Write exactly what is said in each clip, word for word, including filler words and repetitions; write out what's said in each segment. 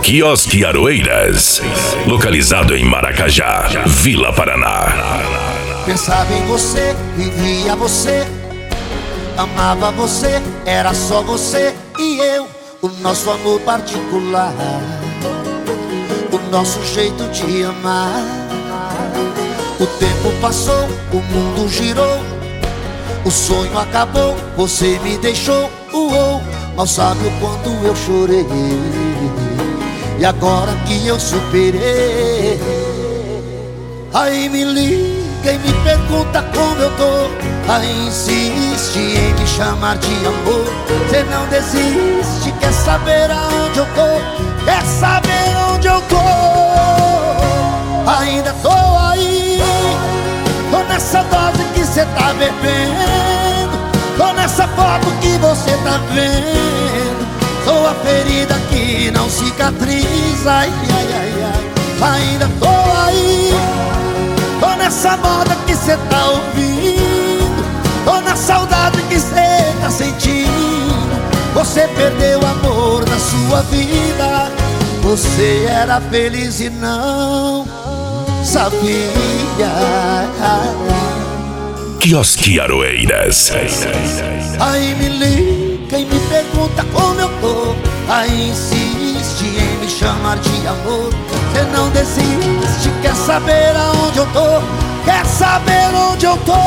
Quiosque Aroeiras, localizado em Maracajá, Vila Paraná. Pensava em você, vivia você, amava você, era só você e eu. O nosso amor particular, o nosso jeito de amar. O tempo passou, o mundo girou, o sonho acabou, você me deixou. Uou, mal sabe o quanto eu chorei, e agora que eu superei, aí me liga e me pergunta como eu tô. Aí insiste em me chamar de amor. Cê não desiste, quer saber aonde eu tô, quer saber onde eu tô. Ainda tô aí, tô nessa dose que cê tá bebendo, tô nessa foto que você tá vendo. Sou a ferida que não cicatriza, ai, ai, ai, ai. Ainda tô aí, tô nessa moda que cê tá ouvindo, tô na saudade que cê tá sentindo. Você perdeu o amor da sua vida, você era feliz e não sabia. Quiosque Aroeiras. Aí me liga e me pergunta como eu tô, aí insiste em me chamar de amor. Você não desiste, quer saber aonde eu tô, quer saber onde eu tô.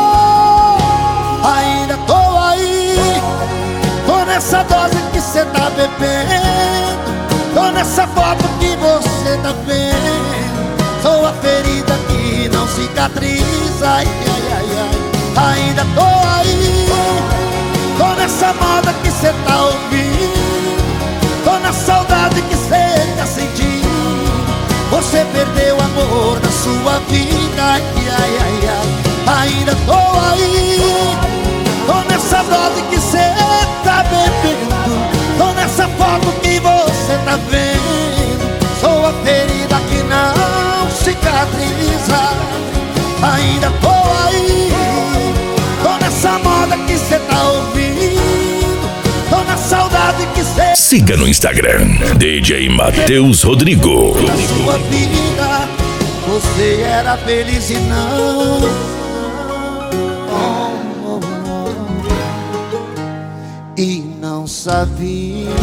Ainda tô aí, tô nessa dose que cê tá bebendo, tô nessa foto que você tá vendo. Sou a ferida que não cicatriza, ai, ai, ai, ai. Ainda tô aí, tô nessa moda que cê tá ouvindo, tô na saudade que cê tá sentindo. Você perdeu o amor da sua vida, ai, ai, ai, ai. Ainda tô aí, tô nessa dose que cê tá bebendo, tô nessa foto que você tá vendo. Sou a ferida que não cicatriza. Ainda tô aí, tô nessa moda que cê tá ouvindo, tô na saudade que cê... Siga no Instagram, D J Matheus Rodrigo. Na sua vida, você era feliz e não... Oh, oh, oh. E não sabia.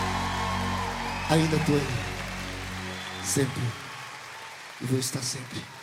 Ainda tô aí, sempre, e vou estar sempre.